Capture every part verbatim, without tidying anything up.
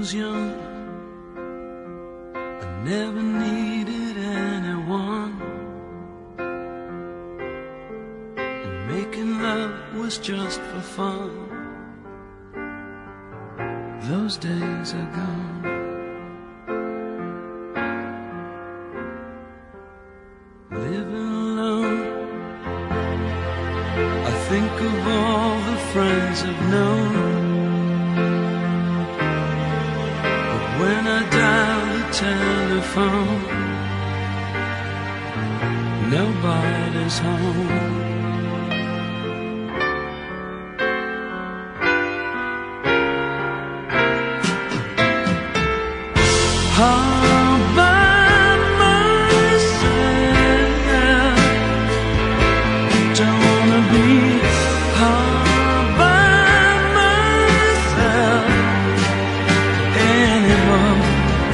was young, I never needed anyone, and making love was just for fun. Those days are gone. Living alone, I think of all the friends I've known, but when I dial the telephone, nobody's home. All by myself, don't wanna be all by myself anymore.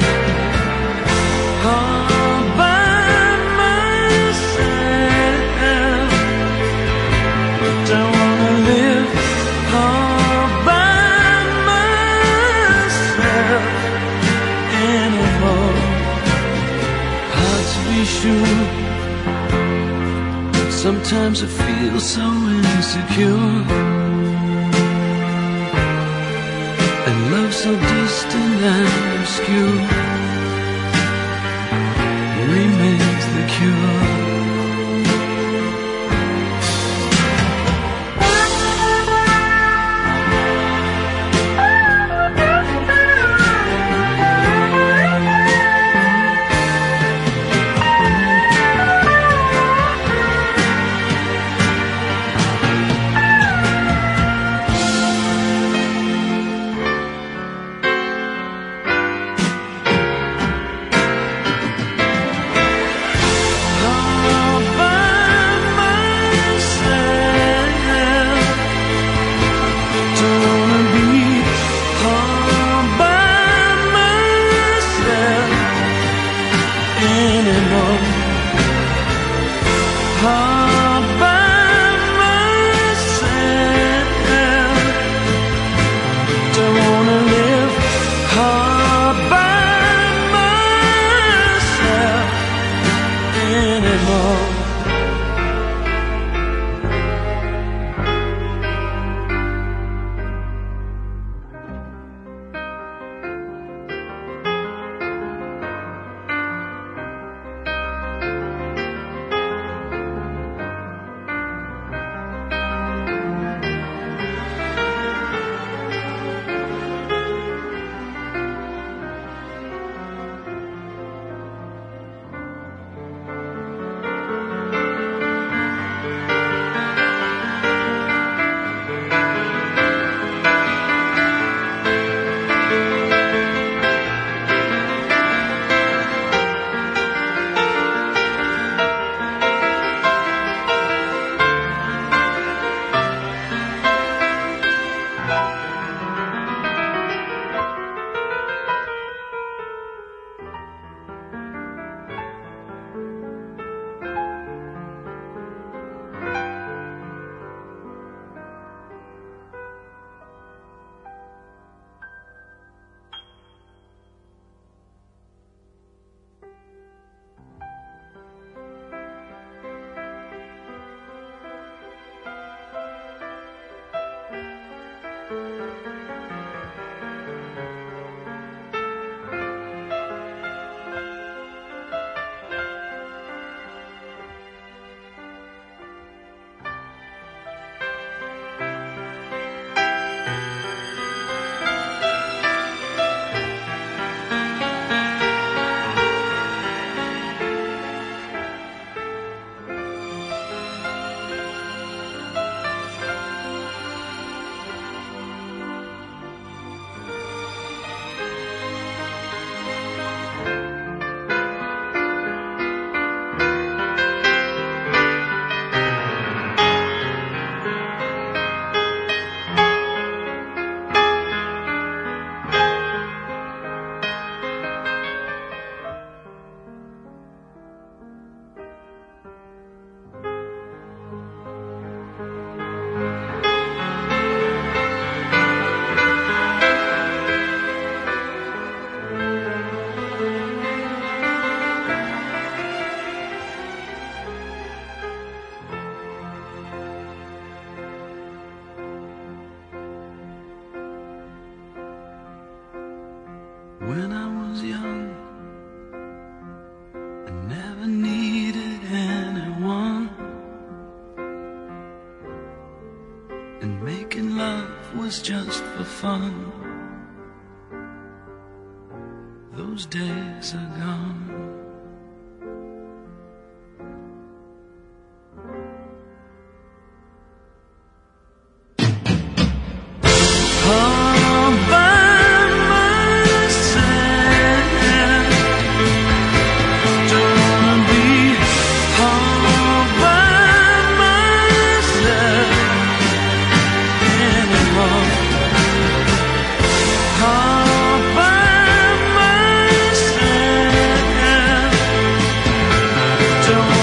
All by myself, don't wanna live all by myself anymore. Hard to be sure, sometimes I feel so insecure, and love so distant and obscure remains the cure. All by myself, don't wanna live all by myself anymore. was just for fun. Those days are gone. All by myself, don't wanna be all by myself anymore. All by myself, don't